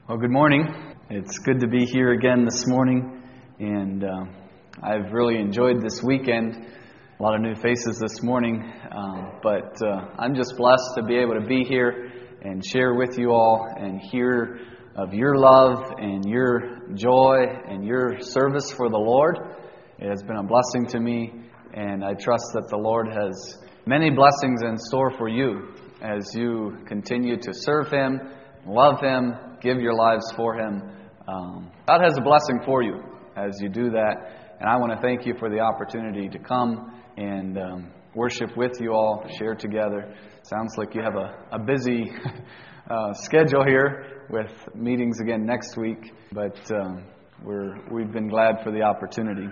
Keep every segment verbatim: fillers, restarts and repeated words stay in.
Well, good morning. It's good to be here again this morning, and uh, I've really enjoyed this weekend. A lot of new faces this morning, um, but uh, I'm just blessed to be able to be here and share with you all and hear of your love and your joy and your service for the Lord. It has been a blessing to me, and I trust that the Lord has many blessings in store for you as you continue to serve Him, love Him, give your lives for Him. Um, God has a blessing for you as you do that. And I want to thank you for the opportunity to come and um, worship with you all, share together. Sounds like you have a, a busy uh, schedule here with meetings again next week. But um, we're, we've been glad for the opportunity.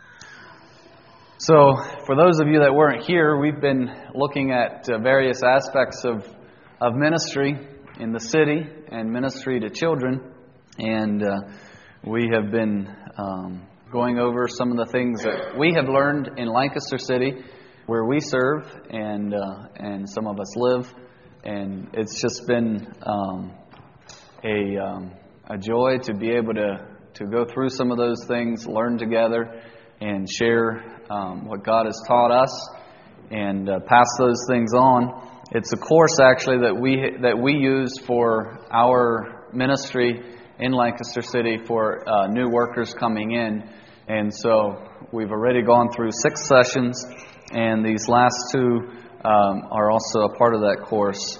So for those of you that weren't here, we've been looking at uh, various aspects of, of ministry in the city and ministry to children, and uh, we have been um, going over some of the things that we have learned in Lancaster City, where we serve and uh, and some of us live, and it's just been um, a um, a joy to be able to to go through some of those things, learn together, and share um, what God has taught us, and uh, pass those things on. It's a course actually that we that we use for our ministry in Lancaster City for uh, new workers coming in, and so we've already gone through six sessions, and these last two um, are also a part of that course.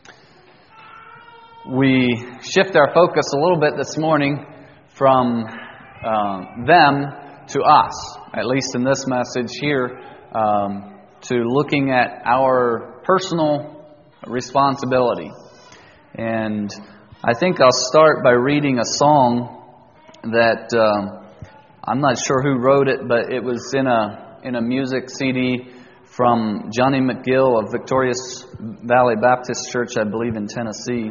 We shift our focus a little bit this morning from uh, them to us, at least in this message here, um, to looking at our personal responsibility. And I think I'll start by reading a song that uh, I'm not sure who wrote it, but it was in a in a music C D from Johnny McGill of Victorious Valley Baptist Church, I believe in Tennessee.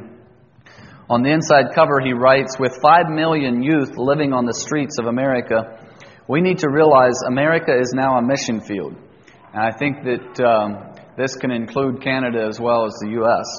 On the inside cover he writes, "With five million youth living on the streets of America, we need to realize America is now a mission field." And I think that um, this can include Canada as well as the U S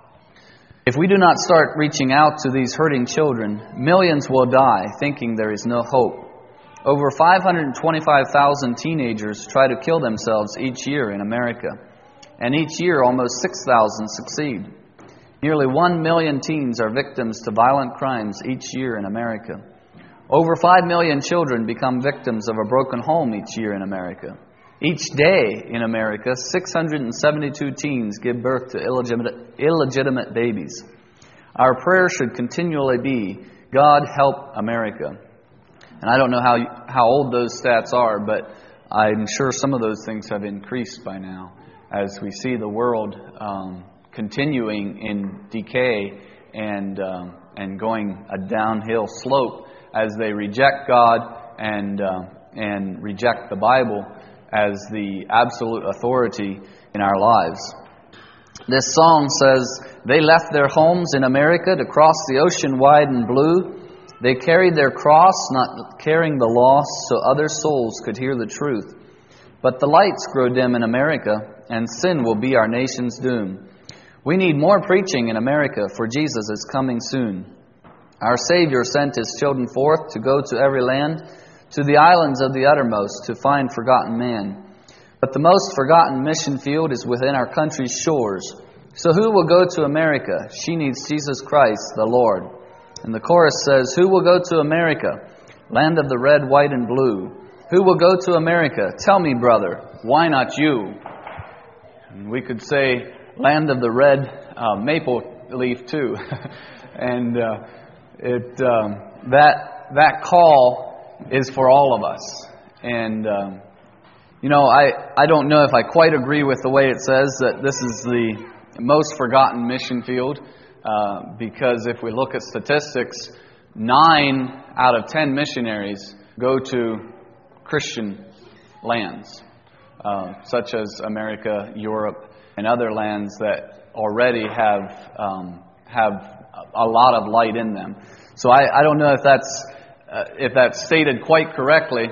If we do not start reaching out to these hurting children, millions will die thinking there is no hope. Over five hundred twenty-five thousand teenagers try to kill themselves each year in America, and each year almost six thousand succeed. Nearly one million teens are victims to violent crimes each year in America. Over five million children become victims of a broken home each year in America. Each day in America, six hundred seventy-two teens give birth to illegitimate, illegitimate babies. Our prayer should continually be, God help America. And I don't know how how old those stats are, but I'm sure some of those things have increased by now as we see the world um, continuing in decay and um, and going a downhill slope as they reject God and uh, and reject the Bible as the absolute authority in our lives. This song says, "They left their homes in America to cross the ocean wide and blue. They carried their cross, not carrying the loss, so other souls could hear the truth. But the lights grow dim in America, and sin will be our nation's doom. We need more preaching in America, for Jesus is coming soon. Our Savior sent His children forth to go to every land, to the islands of the uttermost, to find forgotten man. But the most forgotten mission field is within our country's shores. So who will go to America? She needs Jesus Christ, the Lord." And the chorus says, "Who will go to America? Land of the red, white, and blue. Who will go to America? Tell me, brother, why not you?" And we could say, land of the red uh, maple leaf, too. and uh, it um, that that call is for all of us. And, um, you know, I, I don't know if I quite agree with the way it says that this is the most forgotten mission field, uh, because if we look at statistics, nine out of ten missionaries go to Christian lands, uh, such as America, Europe, and other lands that already have um, have a lot of light in them. So I, I don't know if that's Uh, if that's stated quite correctly,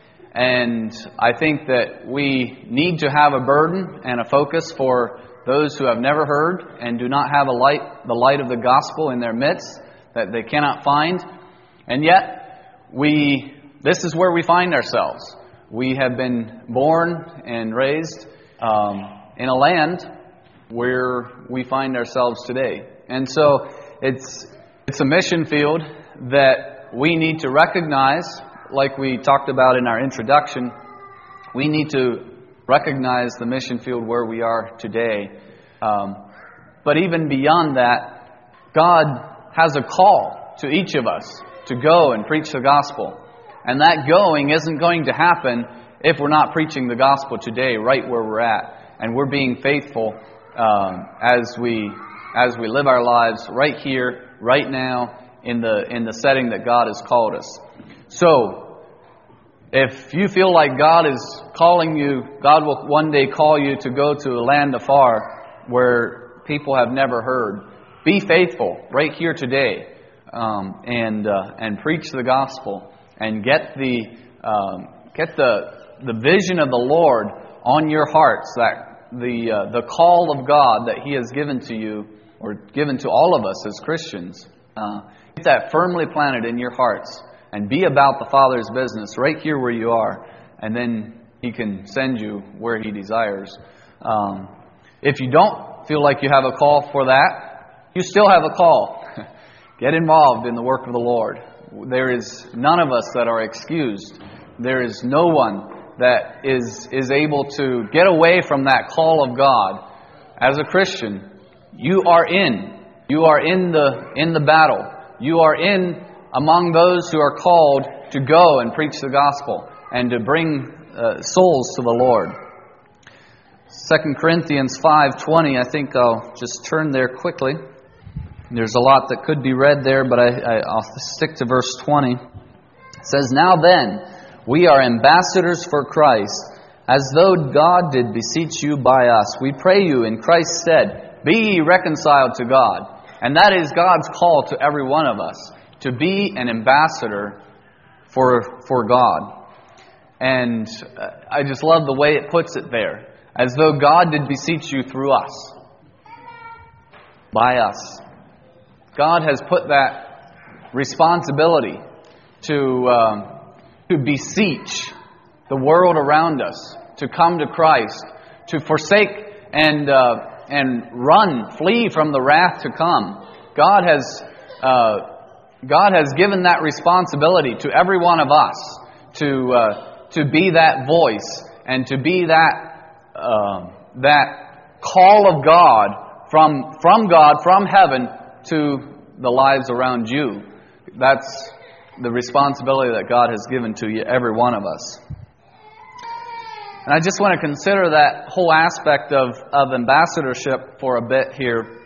and I think that we need to have a burden and a focus for those who have never heard and do not have a light, the light of the gospel in their midst, that they cannot find. And yet, we this is where we find ourselves. We have been born and raised um, in a land where we find ourselves today. And so it's it's a mission field that we need to recognize, like we talked about in our introduction. We need to recognize the mission field where we are today. Um, but even beyond that, God has a call to each of us to go and preach the gospel. And that going isn't going to happen if we're not preaching the gospel today, right where we're at. And we're being faithful um, as we as we live our lives right here, right now, in the in the setting that God has called us. So, if you feel like God is calling you, God will one day call you to go to a land afar where people have never heard. Be faithful right here today, um, and uh, and preach the gospel, and get the um, get the the vision of the Lord on your hearts, that the uh, the call of God that He has given to you, or given to all of us as Christians. Uh, get that firmly planted in your hearts, and be about the Father's business right here where you are, and then He can send you where He desires. Um, if you don't feel like you have a call for that, you still have a call. Get involved in the work of the Lord. There is none of us that are excused. There is no one that is is able to get away from that call of God. As a Christian, you are in. You are in the in the battle. You are in among those who are called to go and preach the gospel and to bring uh, souls to the Lord. Second Corinthians five twenty, I think I'll just turn there quickly. There's a lot that could be read there, but I, I, I'll stick to verse twenty. It says, "Now then, we are ambassadors for Christ, as though God did beseech you by us. We pray you in Christ's stead, be ye reconciled to God." And that is God's call to every one of us, to be an ambassador for, for God. And I just love the way it puts it there. As though God did beseech you through us. By us. God has put that responsibility to, um, to beseech the world around us, to come to Christ, to forsake and uh, and run, flee from the wrath to come. God has uh, God has given that responsibility to every one of us to uh, to be that voice and to be that uh, that call of God from from God, from heaven to the lives around you. That's the responsibility that God has given to you, every one of us. And I just want to consider that whole aspect of, of ambassadorship for a bit here.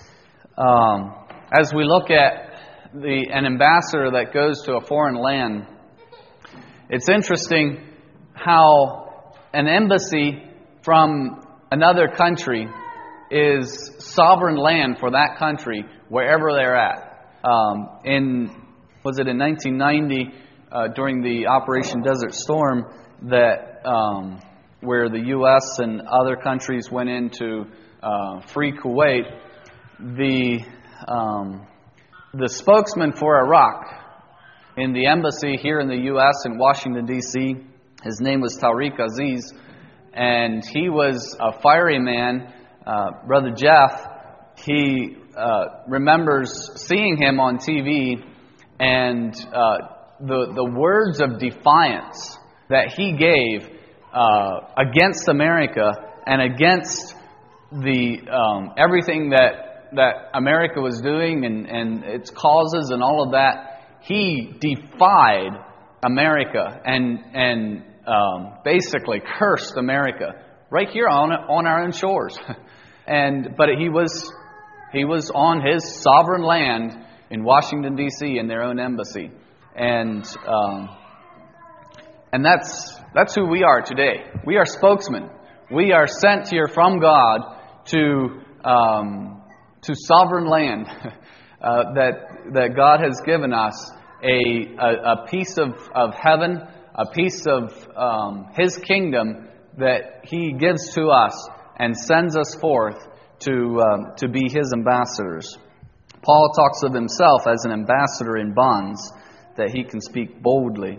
Um, as we look at the an ambassador that goes to a foreign land, it's interesting how an embassy from another country is sovereign land for that country, wherever they're at. Um, in was it in nineteen ninety, uh, during the Operation Desert Storm, that um, where the U S and other countries went in to uh, free Kuwait, the um, the spokesman for Iraq in the embassy here in the U S in Washington, D C, his name was Tariq Aziz, and he was a fiery man. Uh, Brother Jeff, he uh, remembers seeing him on T V, and uh, the the words of defiance that he gave uh, against America and against the um, everything that that America was doing and, and its causes and all of that. He defied America and and um, basically cursed America right here on on our own shores. And but he was he was on his sovereign land in Washington, D C in their own embassy, and um, and that's that's who we are today. We are spokesmen. We are sent here from God to um, to sovereign land uh, that that God has given us a a, a piece of, of heaven, a piece of um, His kingdom that He gives to us and sends us forth to um, to be His ambassadors. Paul talks of himself as an ambassador in bonds, that he can speak boldly.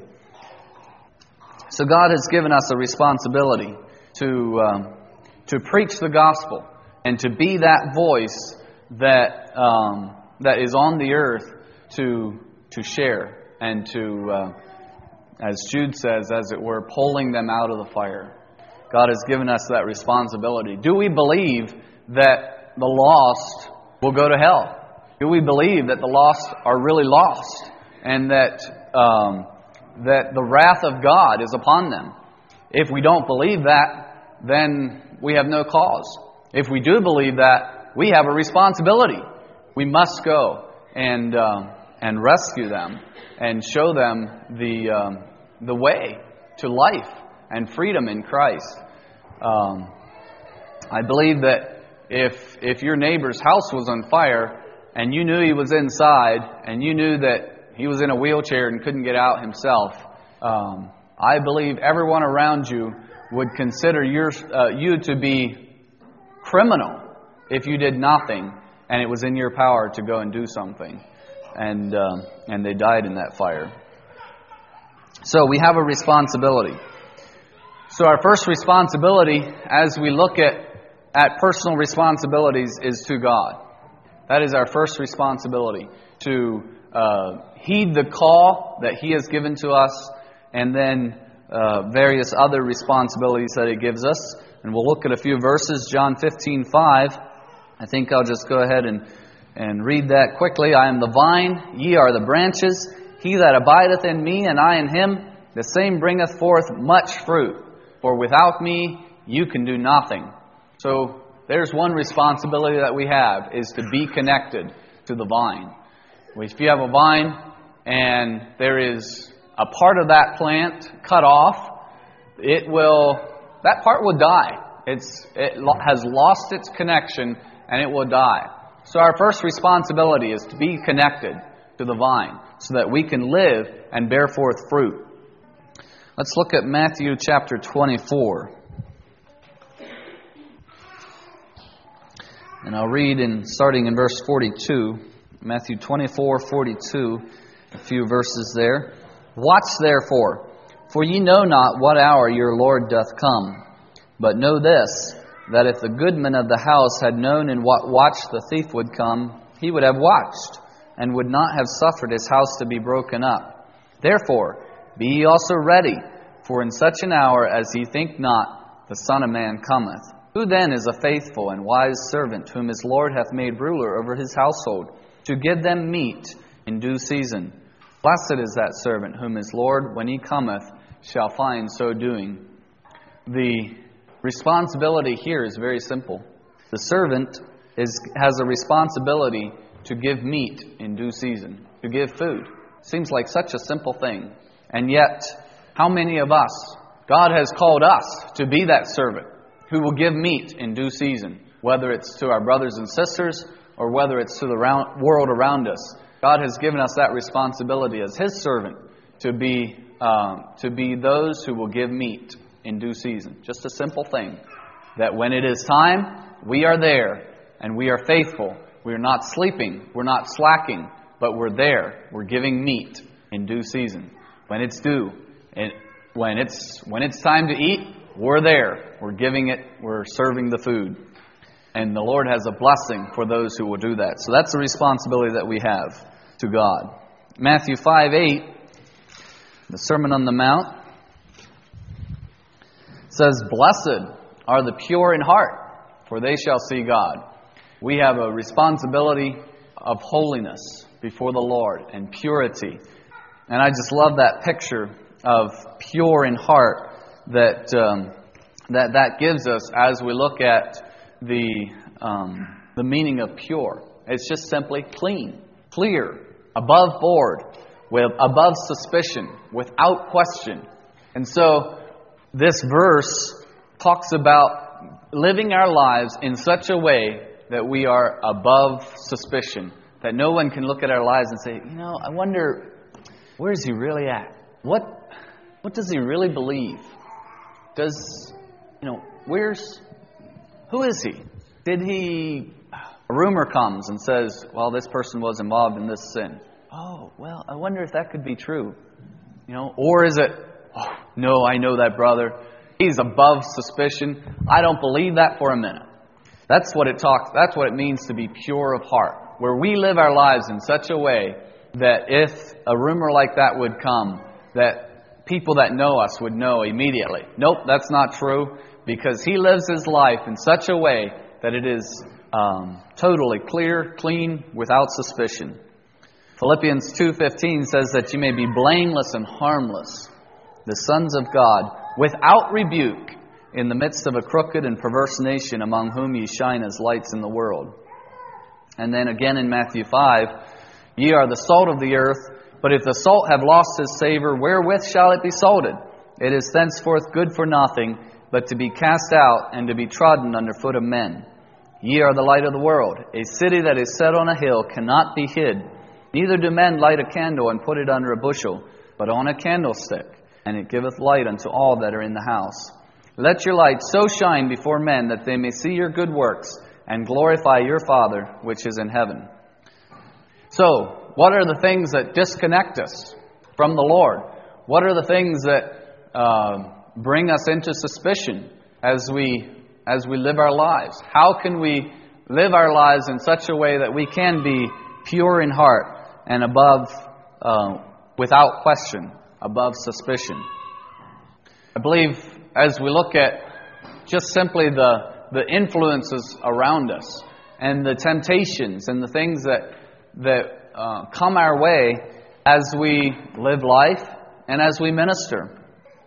So God has given us a responsibility to um, to preach the gospel and to be that voice that um, that is on the earth to to share and to, uh, as Jude says, as it were, pulling them out of the fire. God has given us that responsibility. Do we believe that the lost will go to hell? Do we believe that the lost are really lost and that um, that the wrath of God is upon them? If we don't believe that, then we have no cause. If we do believe that, we have a responsibility. We must go and um, and rescue them and show them the um, the way to life and freedom in Christ. Um, I believe that if if your neighbor's house was on fire and you knew he was inside and you knew that he was in a wheelchair and couldn't get out himself, um, I believe everyone around you would consider your, uh, you to be criminal if you did nothing and it was in your power to go and do something. And um, and they died in that fire. So we have a responsibility. So our first responsibility, as we look at, at personal responsibilities, is to God. That is our first responsibility, to uh, heed the call that He has given to us, and then uh, various other responsibilities that He gives us. And we'll look at a few verses. John fifteen five. I think I'll just go ahead and, and read that quickly. I am the vine, ye are the branches. He that abideth in me, and I in him, the same bringeth forth much fruit. For without me, you can do nothing. So there's one responsibility that we have, is to be connected to the vine. If you have a vine and there is a part of that plant cut off, it will, that part will die. It's, it has lost its connection and it will die. So our first responsibility is to be connected to the vine so that we can live and bear forth fruit. Let's look at Matthew chapter twenty-four. And I'll read in starting in verse forty-two. Matthew twenty-four forty-two, a few verses there. Watch therefore, for ye know not what hour your Lord doth come. But know this, that if the goodman of the house had known in what watch the thief would come, he would have watched, and would not have suffered his house to be broken up. Therefore, be ye also ready, for in such an hour as ye think not, the Son of Man cometh. Who then is a faithful and wise servant, whom his Lord hath made ruler over his household, to give them meat in due season? Blessed is that servant, whom his Lord, when he cometh, shall find so doing. The responsibility here is very simple. The servant is has a responsibility to give meat in due season, to give food. Seems like such a simple thing. And yet, how many of us, God has called us to be that servant who will give meat in due season, whether it's to our brothers and sisters or whether it's to the round, world around us. God has given us that responsibility as His servant to be um, to be those who will give meat in due season. Just a simple thing, that when it is time, we are there and we are faithful. We are not sleeping, we're not slacking, but we're there. We're giving meat in due season. When it's due, and when it's when it's time to eat, we're there. We're giving it, we're serving the food. And the Lord has a blessing for those who will do that. So that's a responsibility that we have to God. Matthew five eight, the Sermon on the Mount, says, Blessed are the pure in heart, for they shall see God. We have a responsibility of holiness before the Lord and purity. And I just love that picture of pure in heart that um, that that gives us as we look at the um, the meaning of pure. It's just simply clean, clear, above board, with above suspicion, without question. And so this verse talks about living our lives in such a way that we are above suspicion, that no one can look at our lives and say, you know, I wonder, where is he really at? What what does he really believe? Does, you know, where's, who is he? Did he, A rumor comes and says, well, this person was involved in this sin. Oh, well, I wonder if that could be true. You know, or is it, oh, no, I know that brother. He's above suspicion. I don't believe that for a minute. That's what it talks, that's what it means to be pure of heart. Where we live our lives in such a way that if a rumor like that would come, that people that know us would know immediately. Nope, that's not true, because he lives his life in such a way that it is um, totally clear, clean, without suspicion. Philippians two fifteen says that you may be blameless and harmless, the sons of God, without rebuke, in the midst of a crooked and perverse nation, among whom ye shine as lights in the world. And then again in Matthew five, ye are the salt of the earth, but if the salt have lost his savour, wherewith shall it be salted? It is thenceforth good for nothing, but to be cast out and to be trodden under foot of men. Ye are the light of the world. A city that is set on a hill cannot be hid. Neither do men light a candle and put it under a bushel, but on a candlestick, and it giveth light unto all that are in the house. Let your light so shine before men that they may see your good works and glorify your Father which is in heaven. So, what are the things that disconnect us from the Lord? What are the things that uh, bring us into suspicion as we as we live our lives? How can we live our lives in such a way that we can be pure in heart and above, uh, without question, above suspicion? I believe as we look at just simply the the influences around us and the temptations and the things that that uh, come our way as we live life and as we minister.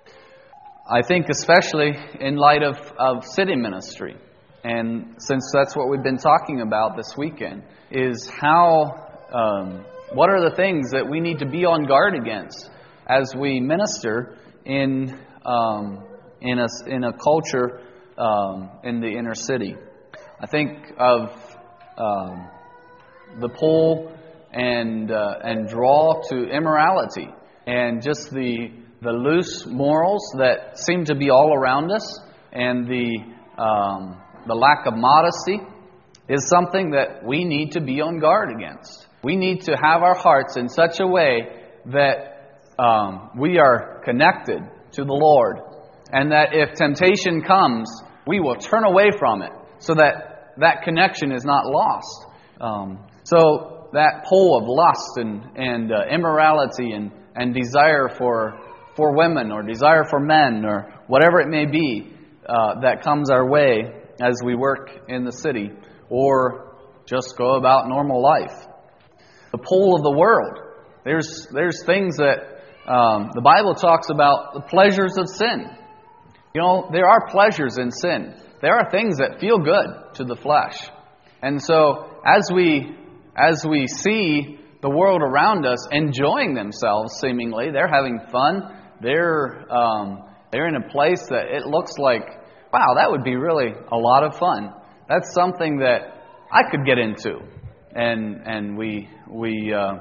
I think especially in light of, of city ministry, and since that's what we've been talking about this weekend, is how, um, what are the things that we need to be on guard against as we minister in um, in a, in a culture um, in the inner city. I think of um, the pull and uh, and draw to immorality and just the the loose morals that seem to be all around us, and the um, the lack of modesty is something that we need to be on guard against. We need to have our hearts in such a way that um, we are connected to the Lord, and that if temptation comes, we will turn away from it, so that that connection is not lost. Um, so that pull of lust and and uh, immorality and and desire for for women or desire for men or whatever it may be uh, that comes our way as we work in the city or just go about normal life. The pull of the world. There's there's things that um, the Bible talks about, the pleasures of sin. You know, there are pleasures in sin. There are things that feel good to the flesh. And so as we as we see the world around us enjoying themselves, seemingly, they're having fun. They're um, they're in a place that it looks like, wow, that would be really a lot of fun. That's something that I could get into, and and we we uh,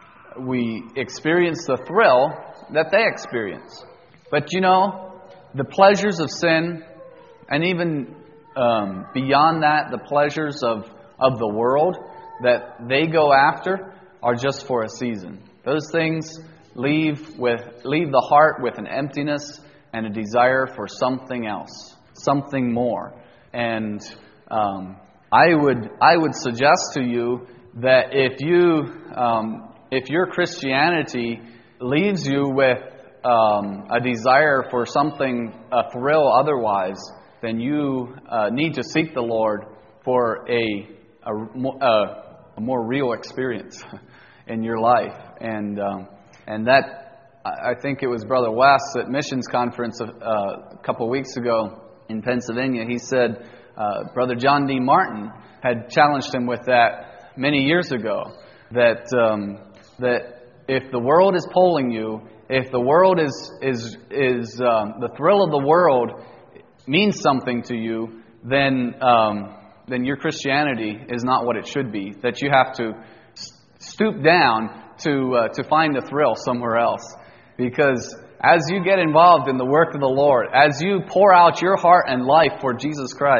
we experience the thrill that they experience. But you know, the pleasures of sin, and even um, beyond that, the pleasures of of the world that they go after are just for a season. Those things leave with leave the heart with an emptiness and a desire for something else, something more. And um, I would I would suggest to you that if you um, if your Christianity leaves you with um, a desire for something, a thrill otherwise, then you uh, need to seek the Lord for a a, a, a more real experience in your life. And um, and that, I think it was Brother West at Missions Conference uh, a couple of weeks ago in Pennsylvania. He said uh, Brother John D. Martin had challenged him with that many years ago. That um, that if the world is pulling you, if the world is is is um, the thrill of the world means something to you, then um, then your Christianity is not what it should be. That you have to stoop down to uh, to find the thrill somewhere else. Because as you get involved in the work of the Lord, as you pour out your heart and life for Jesus Christ,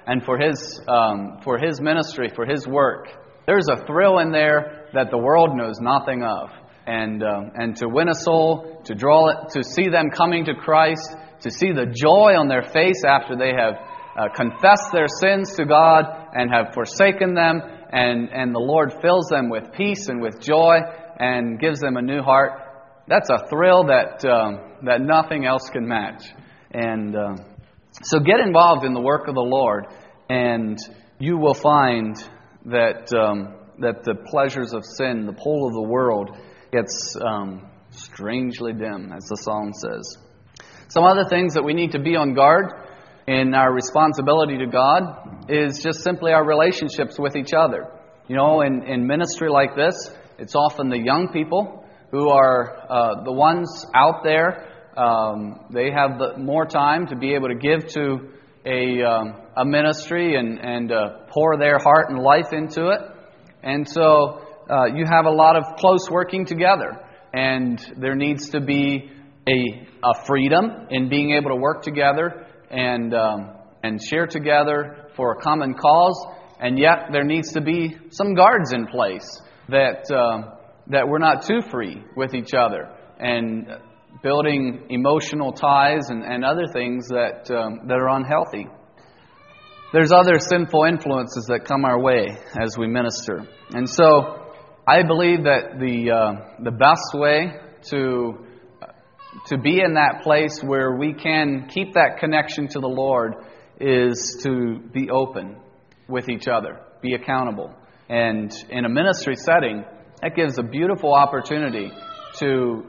and for His um, for His ministry, for His work. There's a thrill in there that the world knows nothing of. And um, and to win a soul, to draw it, to see them coming to Christ, to see the joy on their face after they have uh, confessed their sins to God and have forsaken them, and, and the Lord fills them with peace and with joy and gives them a new heart. That's a thrill that um, that nothing else can match. And uh, so get involved in the work of the Lord, and you will find that um, that the pleasures of sin, the pull of the world, gets um, strangely dim, as the song says. Some other things that we need to be on guard in our responsibility to God is just simply our relationships with each other. You know, in, in ministry like this, it's often the young people who are uh, the ones out there. Um, they have the, more time to be able to give to a, um, a ministry and, and uh, pour their heart and life into it. And so Uh, you have a lot of close working together, and there needs to be a, a freedom in being able to work together and um, and share together for a common cause. And yet there needs to be some guards in place that uh, that we're not too free with each other, and building emotional ties and, and other things that um, that are unhealthy. There's other sinful influences that come our way as we minister, and so I believe that the uh, the best way to uh, to be in that place where we can keep that connection to the Lord is to be open with each other, be accountable. And in a ministry setting, that gives a beautiful opportunity to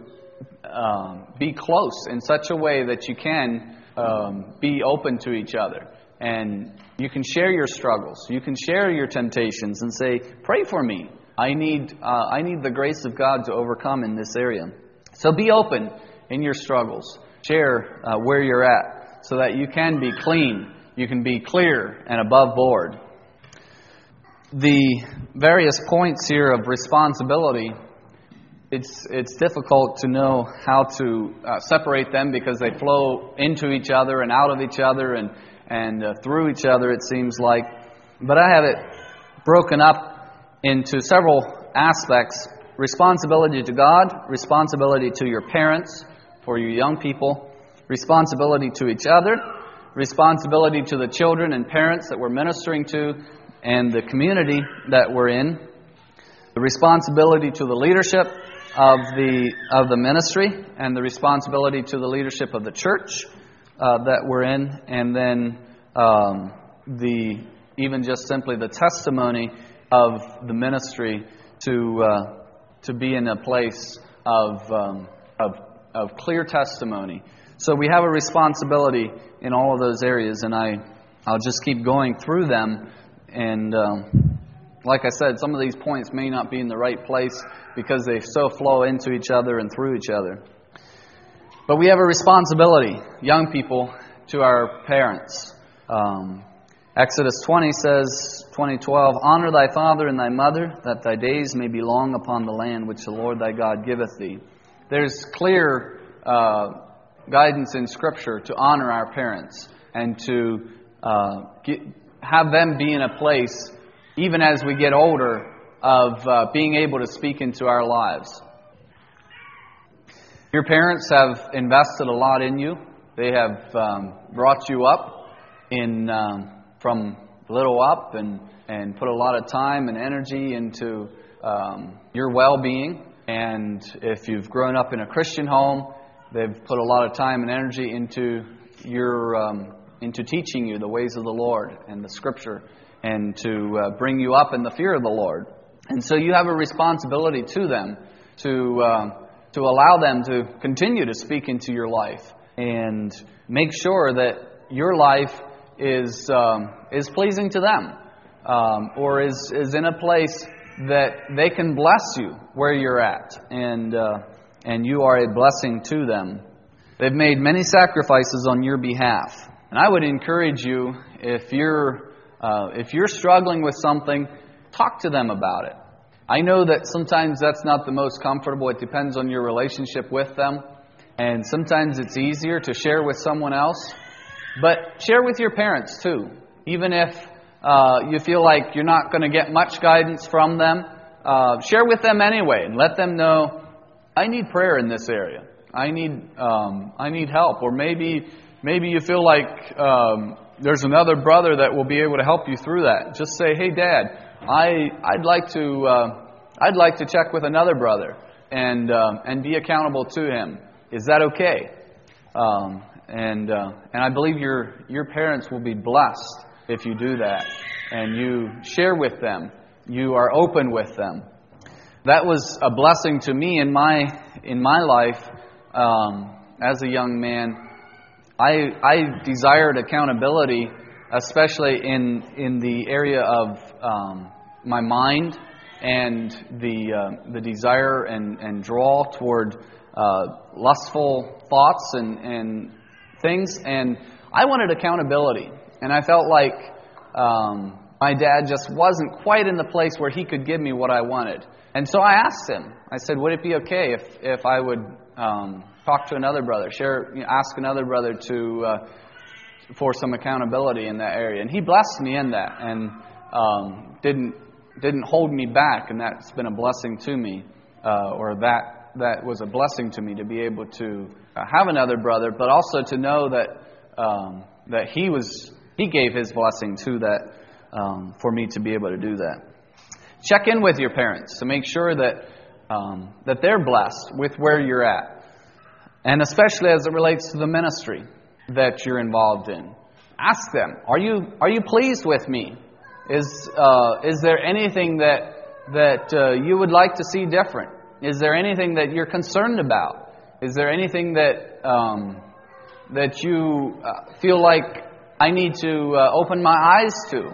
um, be close in such a way that you can um, be open to each other. And you can share your struggles. You can share your temptations and say, "Pray for me. I need uh, I need the grace of God to overcome in this area." So be open in your struggles. Share uh, where you're at so that you can be clean, you can be clear and above board. The various points here of responsibility, it's it's difficult to know how to uh, separate them because they flow into each other and out of each other and, and uh, through each other, it seems like. But I have it broken up into several aspects: responsibility to God, responsibility to your parents, for your young people, responsibility to each other, responsibility to the children and parents that we're ministering to, and the community that we're in, the responsibility to the leadership of the of the ministry, and the responsibility to the leadership of the church uh, that we're in, and then um, the even just simply the testimony of the ministry to uh, to be in a place of, um, of of clear testimony. So we have a responsibility in all of those areas, and I I'll just keep going through them. And um, like I said, some of these points may not be in the right place because they so flow into each other and through each other. But we have a responsibility, young people, to our parents. Um, Exodus twenty says, twenty twelve, "Honor thy father and thy mother, that thy days may be long upon the land which the Lord thy God giveth thee." There's clear uh, guidance in Scripture to honor our parents and to uh, get, have them be in a place, even as we get older, of uh, being able to speak into our lives. Your parents have invested a lot in you. They have um, brought you up in um, from little up and, and put a lot of time and energy into um, your well-being. And if you've grown up in a Christian home, they've put a lot of time and energy into your um, into teaching you the ways of the Lord and the Scripture, and to uh, bring you up in the fear of the Lord. And so you have a responsibility to them to uh, to allow them to continue to speak into your life and make sure that your life is um, is pleasing to them, um, or is is in a place that they can bless you where you're at, and uh, and you are a blessing to them. They've made many sacrifices on your behalf, and I would encourage you, if you're uh, if you're struggling with something, talk to them about it. I know that sometimes that's not the most comfortable. It depends on your relationship with them, and sometimes it's easier to share with someone else. But share with your parents too. Even if uh, you feel like you're not going to get much guidance from them, uh, share with them anyway and let them know, I need prayer in this area. I need um, I need help. Or maybe maybe you feel like um, there's another brother that will be able to help you through that. Just say, hey, Dad, I I'd like to uh, I'd like to check with another brother and um, and be accountable to him. Is that okay? Um, and uh, and I believe your your parents will be blessed if you do that and you share with them. You are open with them. That was a blessing to me in my in my life um, as a young man. I I desired accountability, especially in in the area of um, my mind and the uh, the desire and, and draw toward uh, lustful thoughts and, and things. And I wanted accountability, and I felt like um, my dad just wasn't quite in the place where he could give me what I wanted. And so I asked him. I said, would it be okay if, if I would um, talk to another brother, share, you know, ask another brother to uh, for some accountability in that area? And he blessed me in that, and um, didn't didn't hold me back, and that's been a blessing to me, uh, or that that was a blessing to me to be able to have another brother, but also to know that um, that he was he gave his blessing to that um, for me to be able to do that. Check in with your parents to make sure that um, that they're blessed with where you're at, and especially as it relates to the ministry that you're involved in. Ask them: Are you are you pleased with me? Is uh, is there anything that that uh, you would like to see different? Is there anything that you're concerned about? Is there anything that um, that you uh, feel like I need to uh, open my eyes to?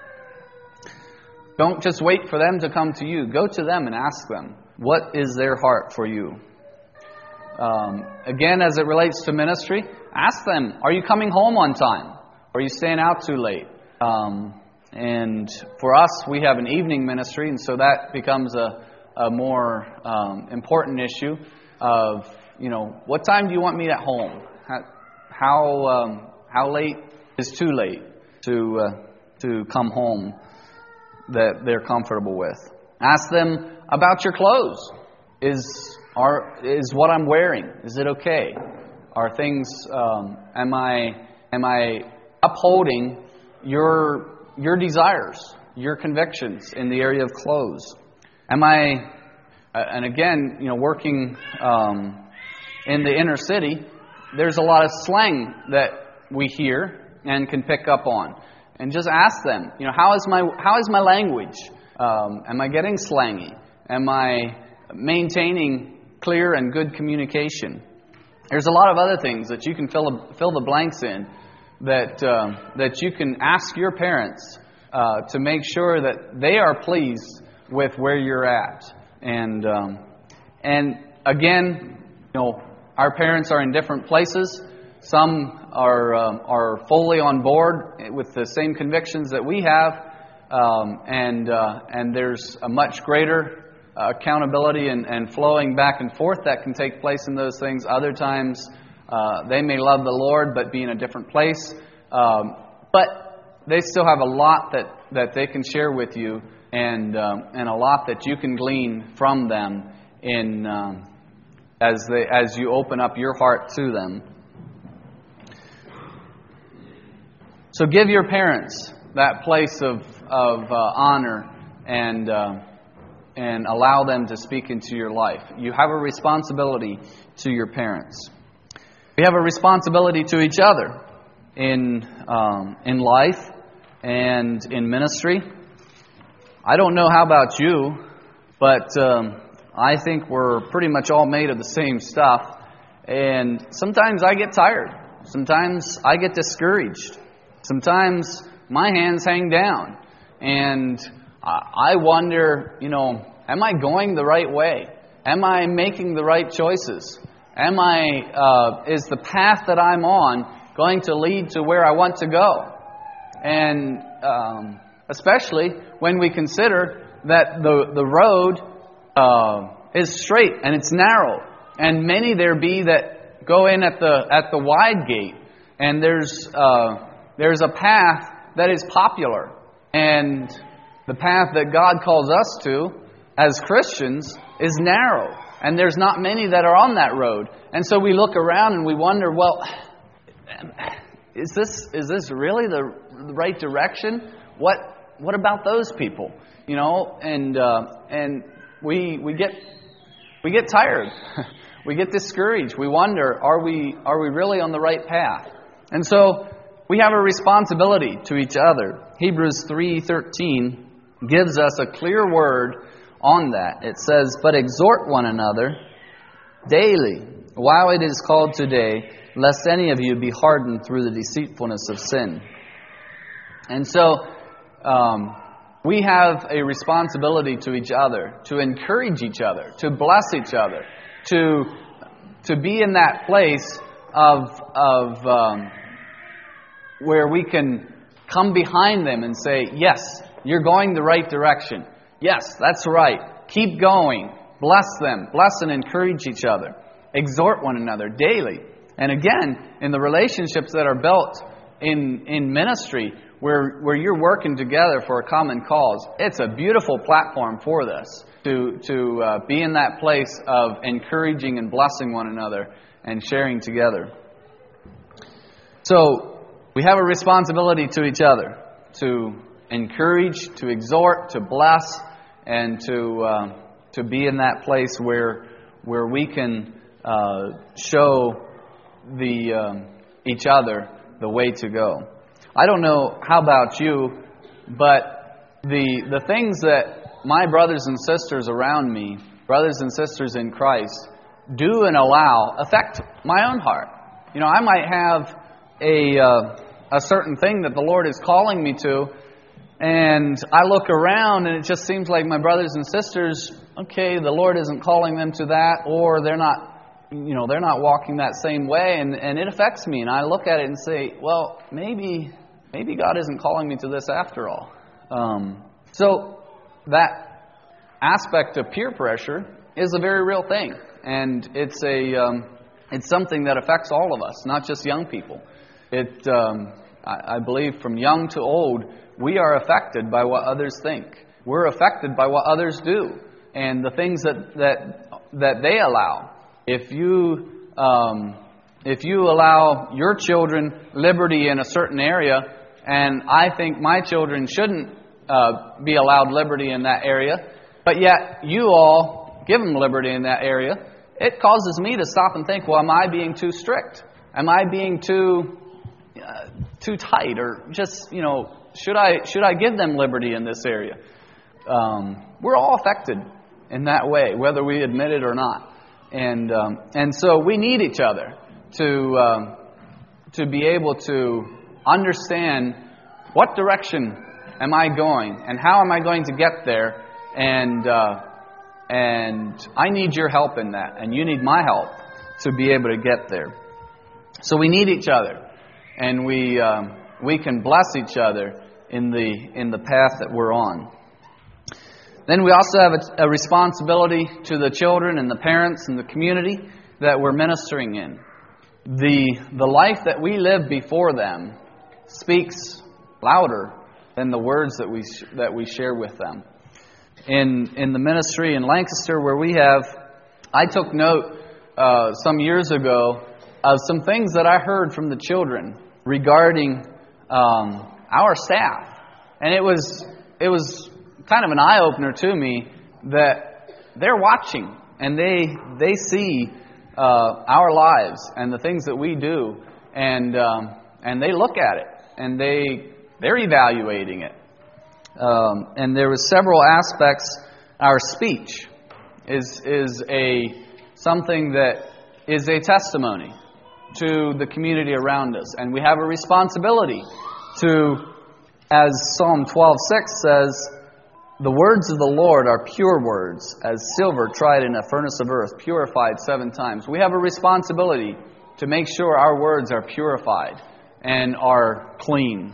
Don't just wait for them to come to you. Go to them and ask them, what is their heart for you? Um, again, as it relates to ministry, ask them, are you coming home on time? Or are you staying out too late? Um, and for us, we have an evening ministry, and so that becomes a, a more um, important issue of, you know, what time do you want me at home? How how, um, how late is too late to uh, to come home that they're comfortable with? Ask them about your clothes. Is are is what I'm wearing, is it okay? Are things um, am I am I upholding your your desires, your convictions in the area of clothes? Am I uh, and again, you know, working um, in the inner city, there's a lot of slang that we hear and can pick up on. And just ask them, you know, how is my how is my language? Um, am I getting slangy? Am I maintaining clear and good communication? There's a lot of other things that you can fill fill the blanks in that uh, that you can ask your parents uh, to make sure that they are pleased with where you're at. And um, and again, you know, our parents are in different places. Some are um, are fully on board with the same convictions that we have, um, and uh, and there's a much greater uh, accountability and, and flowing back and forth that can take place in those things. Other times, uh, they may love the Lord but be in a different place, um, but they still have a lot that, that they can share with you, and um, and a lot that you can glean from them in um, as they as you open up your heart to them. So give your parents that place of of uh, honor and uh, and allow them to speak into your life. You have a responsibility to your parents. We have a responsibility to each other in um, in life and in ministry. I don't know how about you, but um, I think we're pretty much all made of the same stuff. And sometimes I get tired. Sometimes I get discouraged. Sometimes my hands hang down, and I wonder, you know, am I going the right way? Am I making the right choices? Am I, uh, is the path that I'm on going to lead to where I want to go? And um, especially when we consider that the the road uh, is straight and it's narrow, and many there be that go in at the at the wide gate, and there's uh, there's a path that is popular. And the path that God calls us to as Christians is narrow. And there's not many that are on that road. And so we look around and we wonder, well, is this is this really the, the right direction? What what about those people? You know, and uh, and we we get we get tired. We get discouraged. We wonder, are we are we really on the right path? And so we have a responsibility to each other. Hebrews three thirteen gives us a clear word on that. It says, "But exhort one another daily, while it is called today, lest any of you be hardened through the deceitfulness of sin." And so um, we have a responsibility to each other, to encourage each other, to bless each other, to to be in that place of of um, where we can come behind them and say, "Yes, you're going the right direction. Yes, that's right. Keep going. Bless them. Bless and encourage each other. Exhort one another daily." And again, in the relationships that are built in in ministry, where where you're working together for a common cause, it's a beautiful platform for this, to to uh, be in that place of encouraging and blessing one another and sharing together. So we have a responsibility to each other to encourage, to exhort, to bless, and to uh, to be in that place where where we can uh, show the um, each other the way to go. I don't know how about you, but the the things that my brothers and sisters around me, brothers and sisters in Christ, do and allow affect my own heart. You know, I might have a uh, a certain thing that the Lord is calling me to, and I look around and it just seems like my brothers and sisters, okay, the Lord isn't calling them to that, or they're not, you know, they're not walking that same way, and, and it affects me. And I look at it and say, well, maybe maybe God isn't calling me to this after all. Um, so that aspect of peer pressure is a very real thing, and it's a um, it's something that affects all of us, not just young people. It um, I, I believe from young to old, we are affected by what others think. We're affected by what others do and the things that that that they allow. If you um, if you allow your children liberty in a certain area, and I think my children shouldn't uh, be allowed liberty in that area, but yet you all give them liberty in that area, it causes me to stop and think, well, am I being too strict? Am I being too uh, too tight? Or just, you know, should I should I give them liberty in this area? Um, we're all affected in that way, whether we admit it or not. And um, and so we need each other to um, to be able to understand what direction am I going and how am I going to get there, and uh, and I need your help in that, and you need my help to be able to get there. So we need each other, and we um, we can bless each other in the in the path that we're on. Then we also have a, a responsibility to the children and the parents and the community that we're ministering in. The the life that we live before them speaks louder than the words that we that we share with them. In in the ministry in Lancaster where we have, I took note uh, some years ago of some things that I heard from the children regarding um, our staff, and it was it was. kind of an eye-opener to me that they're watching and they they see uh, our lives and the things that we do, and um, and they look at it and they they're evaluating it. Um, and there was several aspects. Our speech is is a something that is a testimony to the community around us, and we have a responsibility to, as Psalm twelve six says, "The words of the Lord are pure words, as silver tried in a furnace of earth, purified seven times." We have a responsibility to make sure our words are purified and are clean.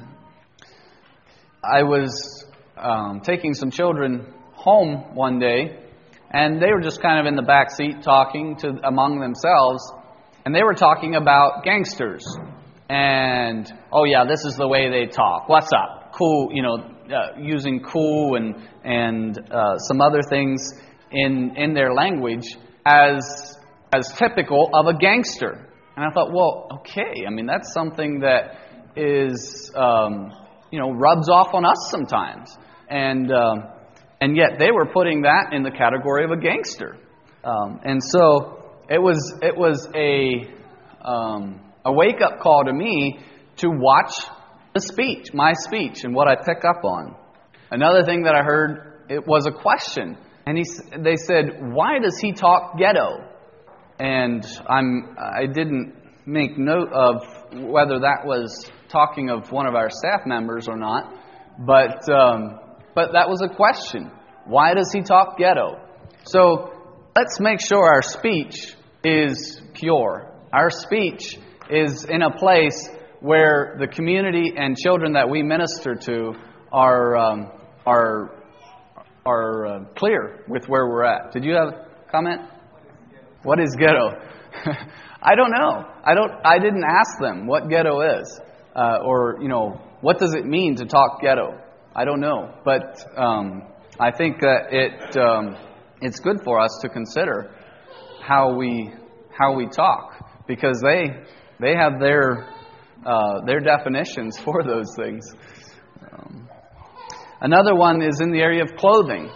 I was um, taking some children home one day, and they were just kind of in the back seat talking to among themselves, and they were talking about gangsters and, oh yeah, this is the way they talk. What's up? Cool, you know, uh, using cool and and uh, some other things in in their language as as typical of a gangster. And I thought, well, okay, I mean, that's something that is, um, you know, rubs off on us sometimes. And um, and yet they were putting that in the category of a gangster. Um, and so it was it was a um, a wake-up call to me to watch the speech, my speech, and what I pick up on. Another thing that I heard, it was a question. And he, they said, why does he talk ghetto? And I'm, I didn't make note of whether that was talking of one of our staff members or not, but um, but that was a question. Why does he talk ghetto? So let's make sure our speech is pure. Our speech is in a place where the community and children that we minister to are um, are are uh, clear with where we're at. Did you have a comment? What is ghetto? I don't know. I don't. I didn't ask them what ghetto is, uh, or you know, what does it mean to talk ghetto? I don't know, but um, I think that it um, it's good for us to consider how we how we talk, because they they have their uh, their definitions for those things. Um, another one is in the area of clothing.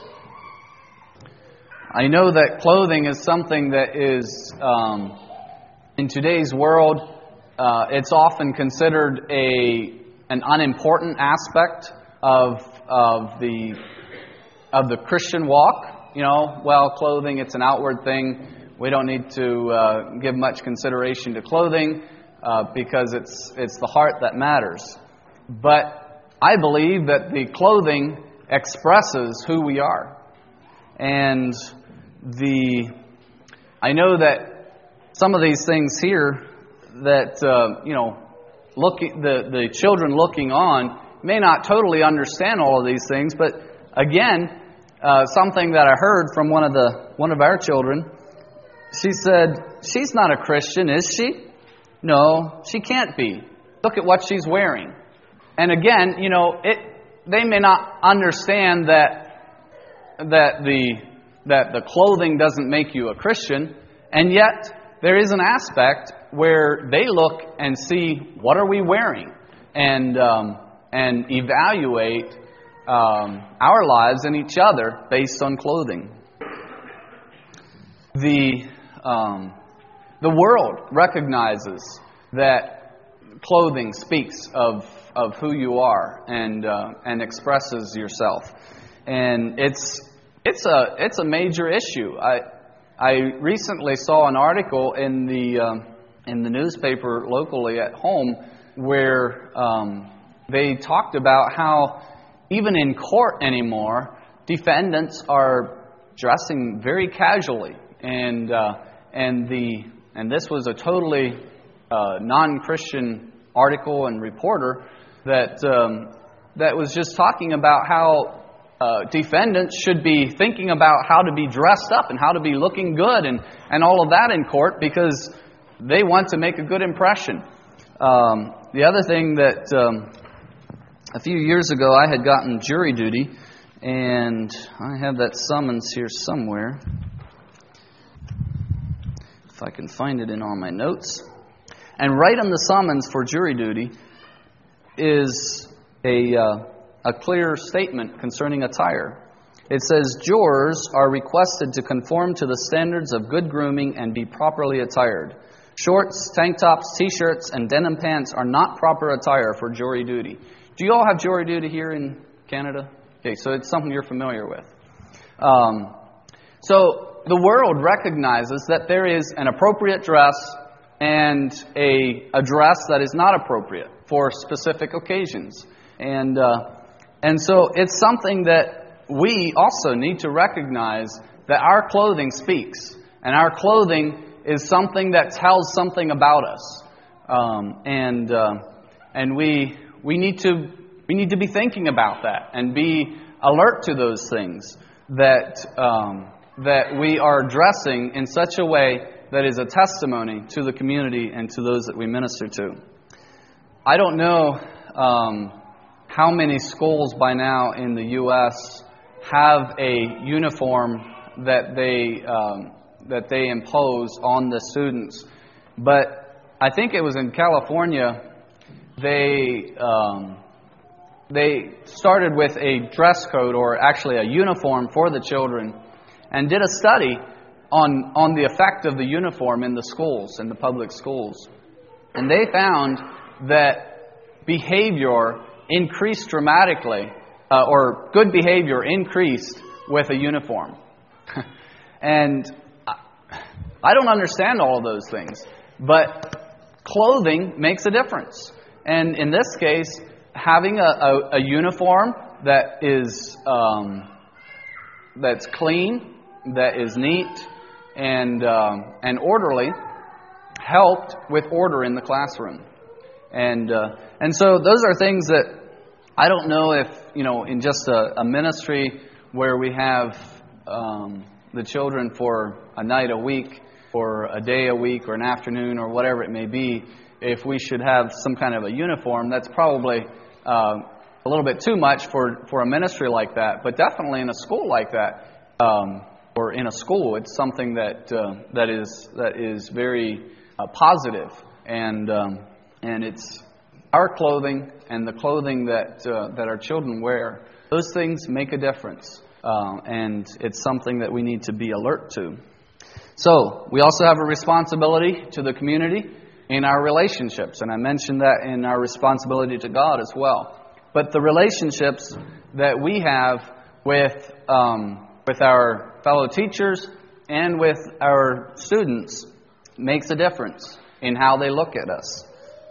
I know that clothing is something that is, um, in today's world, uh, it's often considered a an unimportant aspect of of the of the Christian walk. You know, well, clothing, it's an outward thing. We don't need to uh, give much consideration to clothing uh, because it's it's the heart that matters. But I believe that the clothing expresses who we are, and The, I know that some of these things here that, uh, you know, look, the, the children looking on may not totally understand all of these things, but again, uh, something that I heard from one of the one of our children, she said, she's not a Christian, is she? No, she can't be. Look at what she's wearing. And again, you know, it they may not understand that that the that the clothing doesn't make you a Christian, and yet there is an aspect where they look and see, what are we wearing, and um, and evaluate um, our lives and each other based on clothing. The um, the world recognizes that clothing speaks of of who you are and uh, and expresses yourself, and it's. It's a it's a major issue. I I recently saw an article in the um, in the newspaper locally at home where um, they talked about how even in court anymore, defendants are dressing very casually, and uh, and the and this was a totally uh, non-Christian article and reporter that um, that was just talking about how. Uh, defendants should be thinking about how to be dressed up and how to be looking good and, and all of that in court because they want to make a good impression. Um, the other thing that um, a few years ago I had gotten jury duty, and I have that summons here somewhere. If I can find it in all my notes. And right on the summons for jury duty is a... Uh, a clear statement concerning attire. It says, jurors are requested to conform to the standards of good grooming and be properly attired. Shorts, tank tops, t-shirts, and denim pants are not proper attire for jury duty. Do you all have jury duty here in Canada? Okay, so it's something you're familiar with. Um, so the world recognizes that there is an appropriate dress and a, a dress that is not appropriate for specific occasions. And uh, And so it's something that we also need to recognize that our clothing speaks. And our clothing is something that tells something about us. Um, and uh, and we we need to we need to be thinking about that and be alert to those things, that um, that we are dressing in such a way that is a testimony to the community and to those that we minister to. I don't know um, how many schools by now in the U S have a uniform that they um, that they impose on the students, but I think it was in California. They um, they started with a dress code, or actually a uniform for the children, and did a study on on the effect of the uniform in the schools, in the public schools. And they found that behavior increased dramatically, uh, or good behavior increased with a uniform. And I don't understand all of those things, but clothing makes a difference. And in this case, having a, a, a uniform that is um, that's clean, that is neat, and um, and orderly, helped with order in the classroom. And uh, and so those are things that I don't know if, you know, in just a, a ministry where we have um, the children for a night a week, or a day a week, or an afternoon, or whatever it may be, if we should have some kind of a uniform. That's probably uh, a little bit too much for, for a ministry like that. But definitely in a school like that, um, or in a school, it's something that uh, that is that is very uh, positive, and um, and it's our clothing and the clothing that uh, that our children wear. Those things make a difference, uh, and it's something that we need to be alert to. So we also have a responsibility to the community in our relationships, and I mentioned that in our responsibility to God as well. But the relationships that we have with um, with our fellow teachers and with our students makes a difference in how they look at us.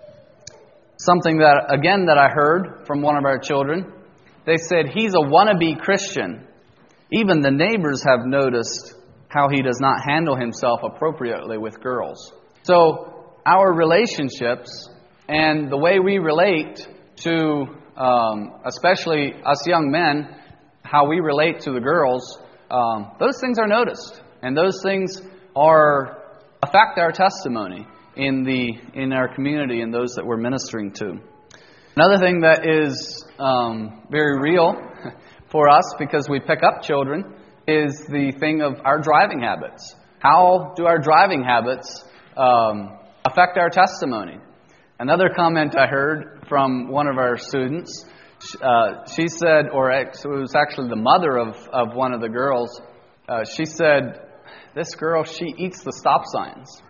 Something that, again, that I heard from one of our children, they said, "He's a wannabe Christian. Even the neighbors have noticed how he does not handle himself appropriately with girls." So our relationships and the way we relate to, um, especially us young men, how we relate to the girls, um, those things are noticed, and those things are affect our testimony in the in our community and those that we're ministering to. Another thing that is um, very real for us, because we pick up children, is the thing of our driving habits. How do our driving habits um, affect our testimony? Another comment I heard from one of our students, uh, she said, or it was actually the mother of, of one of the girls, uh, she said, "This girl, she eats the stop signs."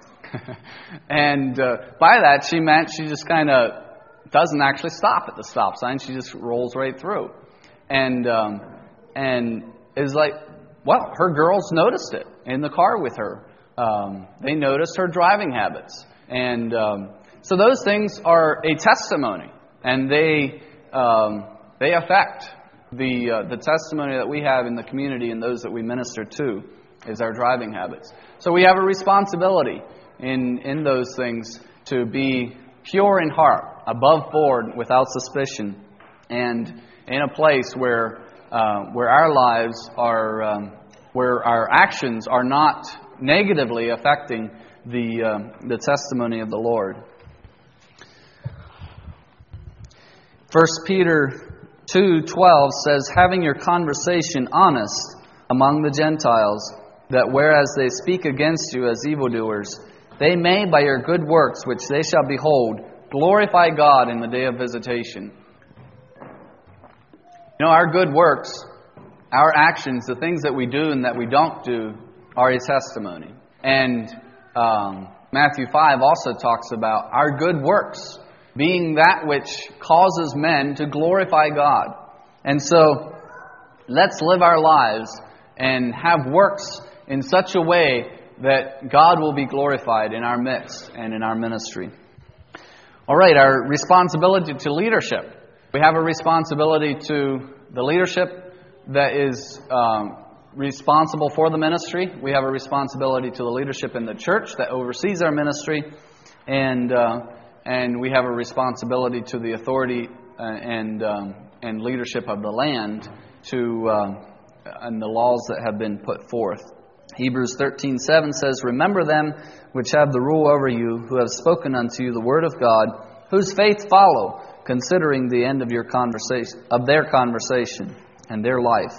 And uh, by that, she meant she just kind of doesn't actually stop at the stop sign. She just rolls right through. And um, and is like, well, her girls noticed it in the car with her. Um, they noticed her driving habits. And um, so those things are a testimony, and they um, they affect the uh, the testimony that we have in the community and those that we minister to, is our driving habits. So we have a responsibility in, in those things to be pure in heart, above board, without suspicion, and in a place where uh, where our lives are, um, where our actions are not negatively affecting the uh, the testimony of the Lord. First Peter two twelve says, "Having your conversation honest among the Gentiles, that whereas they speak against you as evildoers, they may, by your good works which they shall behold, glorify God in the day of visitation." You know, our good works, our actions, the things that we do and that we don't do, are a testimony. And um, Matthew five also talks about our good works being that which causes men to glorify God. And so, let's live our lives and have works in such a way that God will be glorified in our midst and in our ministry. All right, our responsibility to leadership. We have a responsibility to the leadership that is um, responsible for the ministry. We have a responsibility to the leadership in the church that oversees our ministry. And uh, and we have a responsibility to the authority uh, and um, and leadership of the land to uh, and the laws that have been put forth. Hebrews thirteen seven says, "Remember them which have the rule over you, who have spoken unto you the word of God, whose faith follow, considering the end of your conversation, of their conversation and their life.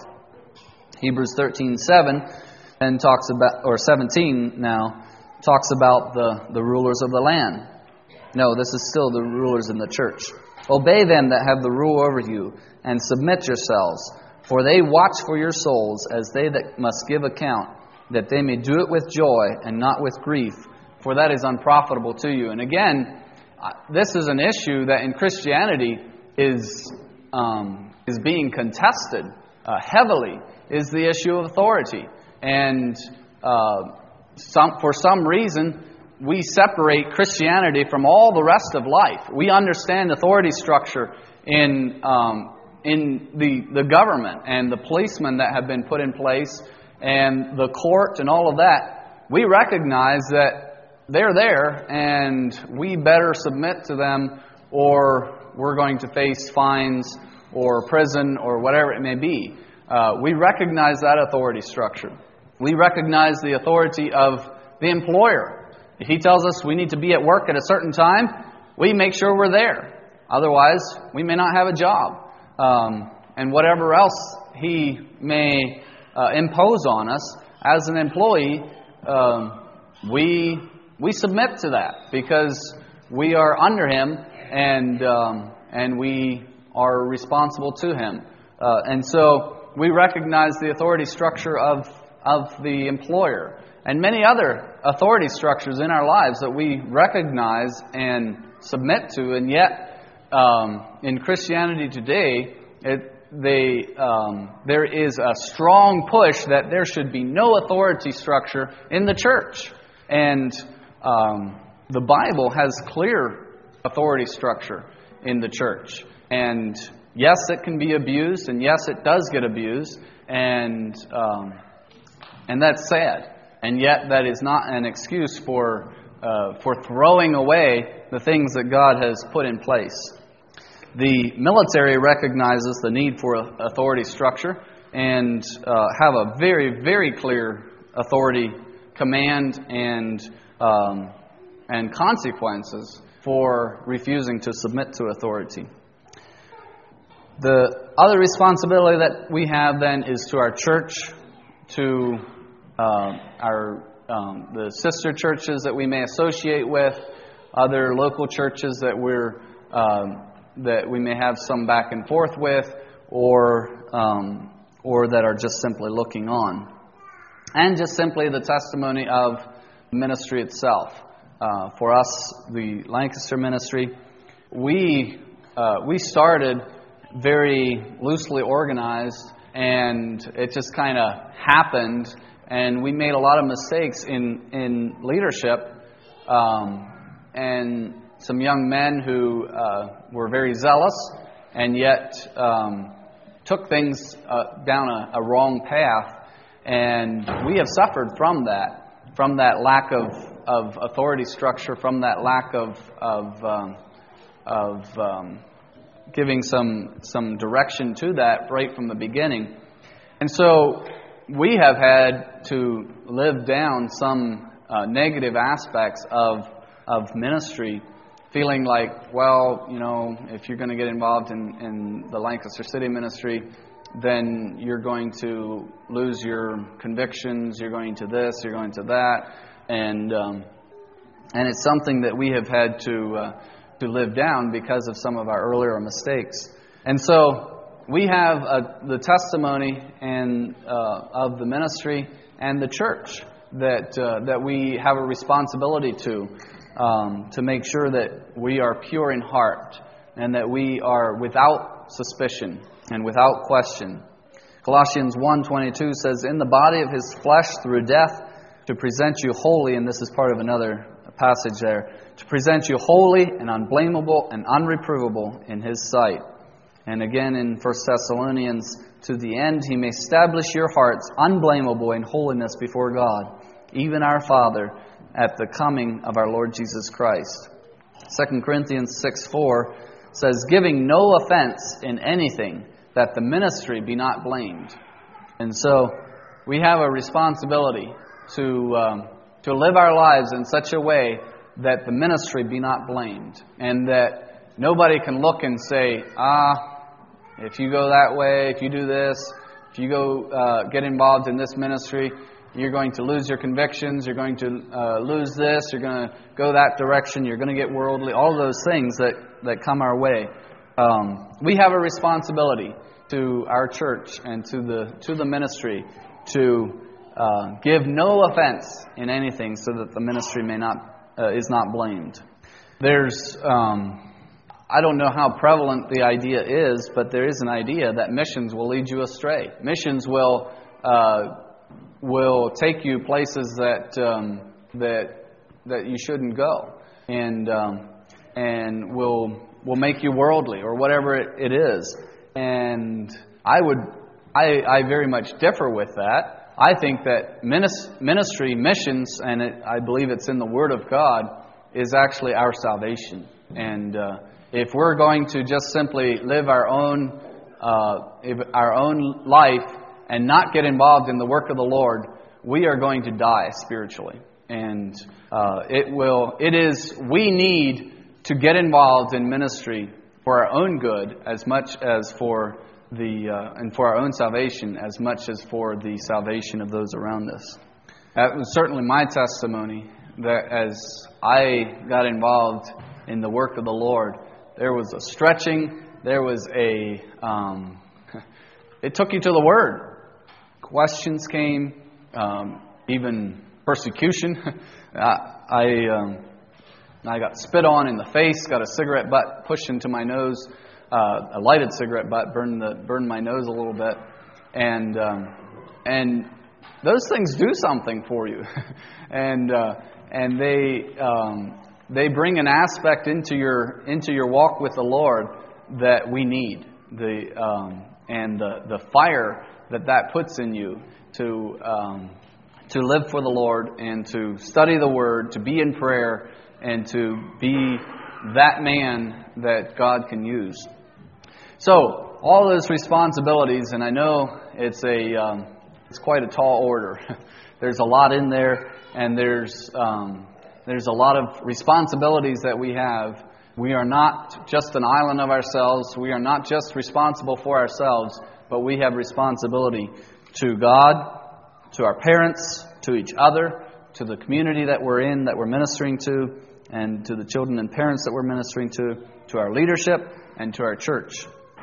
Hebrews thirteen seven and talks about, or seventeen now, talks about the, the rulers of the land. No, this is still the rulers in the church. Obey them that have the rule over you, and submit yourselves, for they watch for your souls as they that must give account, that they may do it with joy and not with grief, for that is unprofitable to you. And again, this is an issue that in Christianity is um, is being contested uh, heavily, is the issue of authority. And uh, some, for some reason, we separate Christianity from all the rest of life. We understand authority structure in um, in the, the government and the policemen that have been put in place and the court and all of that. We recognize that they're there and we better submit to them, or we're going to face fines or prison or whatever it may be. Uh, we recognize that authority structure. We recognize the authority of the employer. If he tells us we need to be at work at a certain time, we make sure we're there. Otherwise, we may not have a job. Um, and whatever else he may uh, impose on us as an employee, um, we we submit to that because we are under him and um, and we are responsible to him. Uh, and so we recognize the authority structure of of the employer and many other authority structures in our lives that we recognize and submit to. And yet, um, in Christianity today, it, they, um, there is a strong push that there should be no authority structure in the church. And um, the Bible has clear authority structure in the church. And yes, it can be abused, and yes, it does get abused, and um, and that's sad. And yet, that is not an excuse for uh, for throwing away the things that God has put in place. The military recognizes the need for authority structure and uh, have a very, very clear authority command and um, and consequences for refusing to submit to authority. The other responsibility that we have then is to our church, to uh, our um, the sister churches that we may associate with, other local churches that we're um, that we may have some back and forth with, or um, or that are just simply looking on, and just simply the testimony of the ministry itself. Uh, for us, the Lancaster ministry, we uh, we started very loosely organized, and it just kind of happened, and we made a lot of mistakes in in leadership, um, and some young men who uh, were very zealous and yet um, took things uh, down a, a wrong path, and we have suffered from that, from that lack of, of authority structure, from that lack of of um, of um, giving some some direction to that right from the beginning. And so we have had to live down some uh, negative aspects of of ministry, feeling like, well, you know, if you're going to get involved in, in the Lancaster City ministry, then you're going to lose your convictions, you're going to this, you're going to that, and um, and it's something that we have had to uh, to live down because of some of our earlier mistakes. And so we have a, the testimony and uh, of the ministry and the church that uh, that we have a responsibility to. Um, to make sure that we are pure in heart and that we are without suspicion and without question. Colossians one twenty-two says, in the body of his flesh through death, to present you holy, and this is part of another passage there, to present you holy and unblameable and unreprovable in his sight. And again in First Thessalonians, to the end he may establish your hearts unblameable in holiness before God, even our Father, at the coming of our Lord Jesus Christ. Second Corinthians six four says, giving no offense in anything, that the ministry be not blamed. And so we have a responsibility to um, to live our lives in such a way that the ministry be not blamed, and that nobody can look and say, ah, if you go that way, if you do this, if you go uh, get involved in this ministry, you're going to lose your convictions, you're going to uh, lose this, you're going to go that direction, you're going to get worldly, all those things that, that come our way. Um, we have a responsibility to our church and to the to the ministry to uh, give no offense in anything, so that the ministry may not uh, is not blamed. There's um, I don't know how prevalent the idea is, but there is an idea that missions will lead you astray. Missions will uh, will take you places that um, that that you shouldn't go, and um, and will will make you worldly or whatever it, it is. And I would I, I very much differ with that. I think that ministry, missions, and it, I believe it's in the Word of God, is actually our salvation. And uh, if we're going to just simply live our own uh, our own life and not get involved in the work of the Lord, we are going to die spiritually. And uh, it will. It is. We need to get involved in ministry for our own good, as much as for the uh, and for our own salvation, as much as for the salvation of those around us. That was certainly my testimony, that as I got involved in the work of the Lord, there was a stretching, there was a, um, it took you to the Word. Questions came, um, even persecution. I, um, I got spit on in the face, got a cigarette butt pushed into my nose, uh, a lighted cigarette butt burned the burned my nose a little bit, and um, and those things do something for you, and uh, and they um, they bring an aspect into your into your walk with the Lord that we need, the um, and the the fire that that puts in you to um, to live for the Lord and to study the Word, to be in prayer, and to be that man that God can use. So, all those responsibilities, and I know it's a um, it's quite a tall order. There's a lot in there, and there's um, there's a lot of responsibilities that we have. We are not just an island of ourselves. We are not just responsible for ourselves, but we have responsibility to God, to our parents, to each other, to the community that we're in, that we're ministering to, and to the children and parents that we're ministering to, to our leadership, and to our church,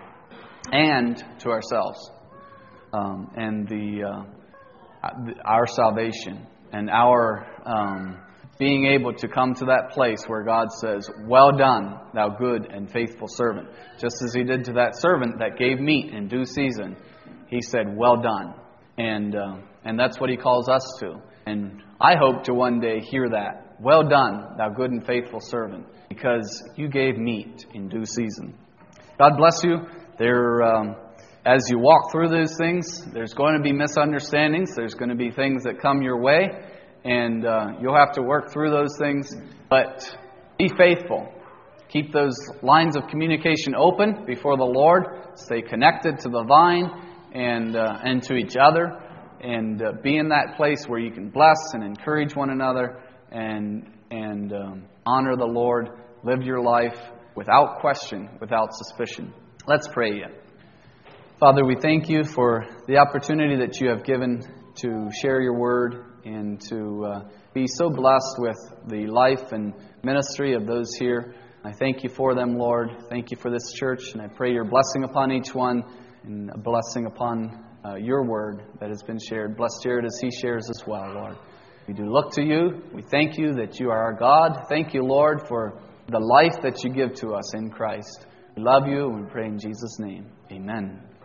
and to ourselves, um, and the uh, our salvation, and our um, being able to come to that place where God says, "Well done, thou good and faithful servant." Just as He did to that servant that gave meat in due season, He said, "Well done," and uh, and that's what He calls us to. And I hope to one day hear that. "Well done, thou good and faithful servant," because you gave meat in due season. God bless you. There, um, as you walk through those things, there's going to be misunderstandings. There's going to be things that come your way, and uh, you'll have to work through those things. But be faithful. Keep those lines of communication open before the Lord. Stay connected to the vine and uh, and to each other, and uh, be in that place where you can bless and encourage one another, and and um, honor the Lord. Live your life without question, without suspicion. Let's pray yet. Father, we thank you for the opportunity that you have given to share your word and to uh, be so blessed with the life and ministry of those here. I thank you for them, Lord. Thank you for this church, and I pray your blessing upon each one and a blessing upon uh, your word that has been shared. Bless Jared as he shares as well, Lord. We do look to you. We thank you that you are our God. Thank you, Lord, for the life that you give to us in Christ. We love you, and we pray in Jesus' name. Amen.